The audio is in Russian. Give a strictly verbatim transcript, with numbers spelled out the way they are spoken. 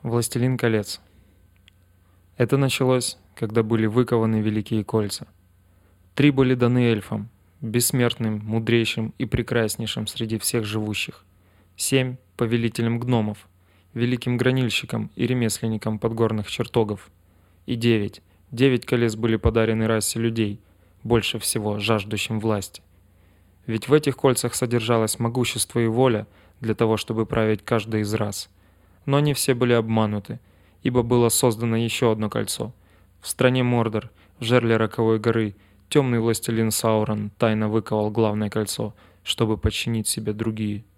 Властелин колец. Это началось, когда были выкованы великие кольца. Три были даны эльфам, бессмертным, мудрейшим и прекраснейшим среди всех живущих. Семь — повелителям гномов, великим гранильщикам и ремесленникам подгорных чертогов. И девять. Девять колец были подарены расе людей, больше всего жаждущим власти. Ведь в этих кольцах содержалось могущество и воля для того, чтобы править каждой из рас. Но они все были обмануты, ибо было создано еще одно кольцо. В стране Мордор, в жерле Роковой горы, темный властелин Саурон тайно выковал главное кольцо, чтобы подчинить себе другие.